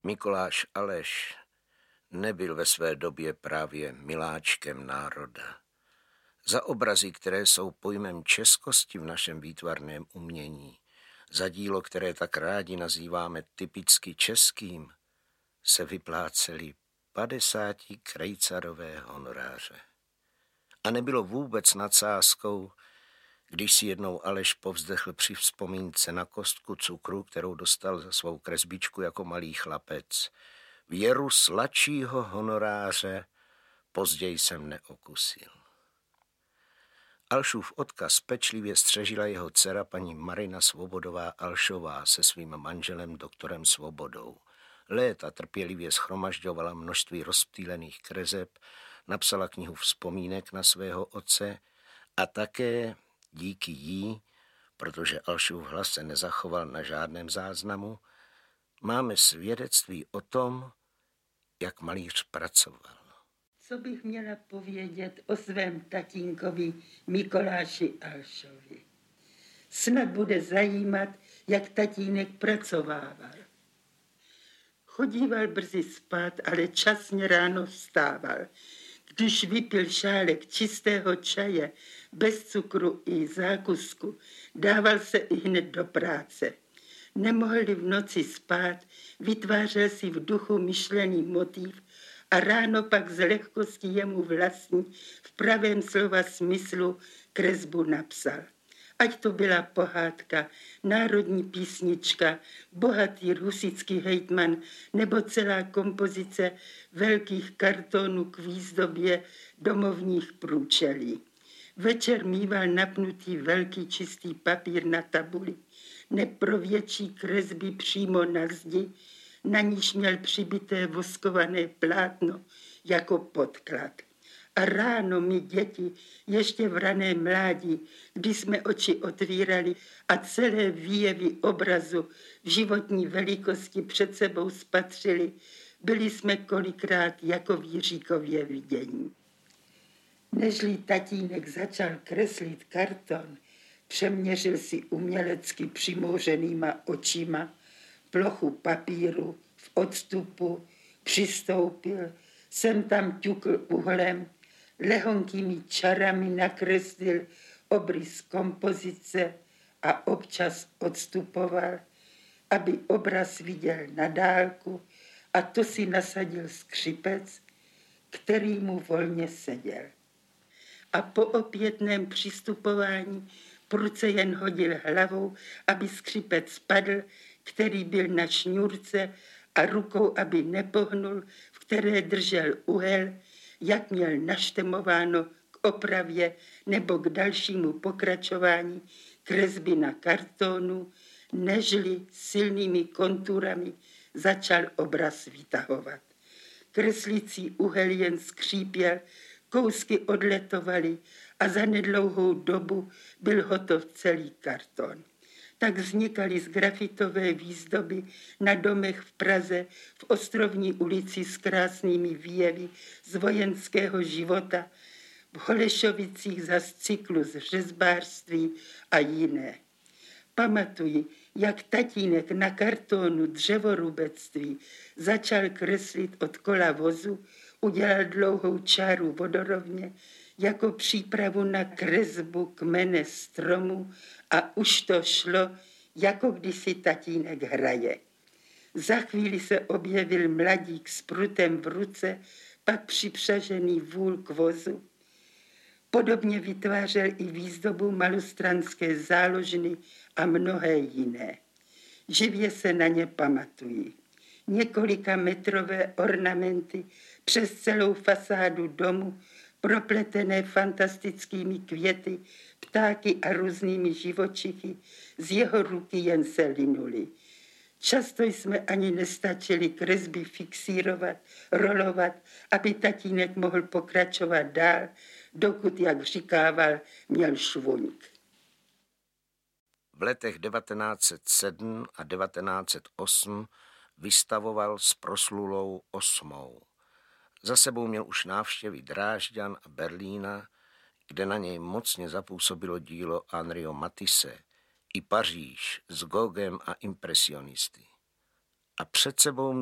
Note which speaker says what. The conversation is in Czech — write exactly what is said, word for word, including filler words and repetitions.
Speaker 1: Mikuláš Aleš nebyl ve své době právě miláčkem národa. Za obrazy, které jsou pojmem českosti v našem výtvarném umění, za dílo, které tak rádi nazýváme typicky českým, se vyplácely padesáti krejcarové honoráře. A nebylo vůbec nadsázkou, když si jednou Aleš povzdechl při vzpomínce na kostku cukru, kterou dostal za svou kresbičku jako malý chlapec. Věru sladšího honoráře později jsem neokusil. Alšův odkaz pečlivě střežila jeho dcera paní Marina Svobodová Alšová se svým manželem doktorem Svobodou. Léta trpělivě shromažďovala množství rozptýlených kreseb, napsala knihu vzpomínek na svého otce a také díky jí, protože Alšův hlas se nezachoval na žádném záznamu, máme svědectví o tom, jak malíř pracoval.
Speaker 2: Co bych měla povědět o svém tatínkovi Mikuláši Alšovi? Snad bude zajímat, jak tatínek pracovával. Chodíval brzy spát, ale časně ráno vstával. Když vypil šálek čistého čaje, bez cukru i zákusku, dával se i hned do práce. Nemohl-li v noci spát, vytvářel si v duchu myšlený motiv a ráno pak z lehkosti jemu vlastní v pravém slova smyslu kresbu napsal. Ať to byla pohádka, národní písnička, bohatý rusický hejtman nebo celá kompozice velkých kartonů k výzdobě domovních průčelí. Večer mýval napnutý velký čistý papír na tabuli, pro větší kresby přímo na zdi, na níž měl přibité voskované plátno jako podklad. A ráno my děti, ještě v rané mládí, kdy jsme oči otvírali a celé výjevy obrazu v životní velikosti před sebou spatřili, byli jsme kolikrát jako v Jiříkově vidění. Nežli tatínek začal kreslit karton, přeměřil si umělecky přimouřenýma očima plochu papíru v odstupu, přistoupil, sem tam ťukl uhlem, lehonkými čarami nakreslil obrys kompozice a občas odstupoval, aby obraz viděl na dálku, a to si nasadil skřipec, který mu volně seděl. A po opětném přistupování prudce jen hodil hlavou, aby skřipec spadl, který byl na šňůrce, a rukou, aby nepohnul, v které držel uhel, jak měl naštemováno k opravě nebo k dalšímu pokračování kresby na kartonu, nežli silnými konturami začal obraz vytahovat. Kreslící uhel jen skřípěl, kousky odletovaly a za nedlouhou dobu byl hotov celý karton. Tak vznikaly z grafitové výzdoby na domech v Praze, v Ostrovní ulici s krásnými výjevy z vojenského života, v Holešovicích zas cyklus řezbářství a jiné. Pamatuji, jak tatínek na kartonu dřevorubectví začal kreslit od kola vozu, udělal dlouhou čáru vodorovně jako přípravu na kresbu kmene stromu a už to šlo, jako když si tatínek hraje. Za chvíli se objevil mladík s prutem v ruce, pak připřažený vůl k vozu. Podobně vytvářel i výzdobu malostranské záložny a mnohé jiné. Živě se na ně pamatují. Několika metrové ornamenty přes celou fasádu domu, propletené fantastickými květy, ptáky a různými živočichy, z jeho ruky jen se linuly. Často jsme ani nestačili kresby fixírovat, rolovat, aby tatínek mohl pokračovat dál, dokud, jak říkával, měl švuňk.
Speaker 1: V letech devatenáct set sedm a devatenáct set osm vystavoval s proslulou Osmou. Za sebou měl už návštěvy Drážďan a Berlína, kde na něj mocně zapůsobilo dílo Henriho Matisse, i Paříž s Gogem a impresionisty. A před sebou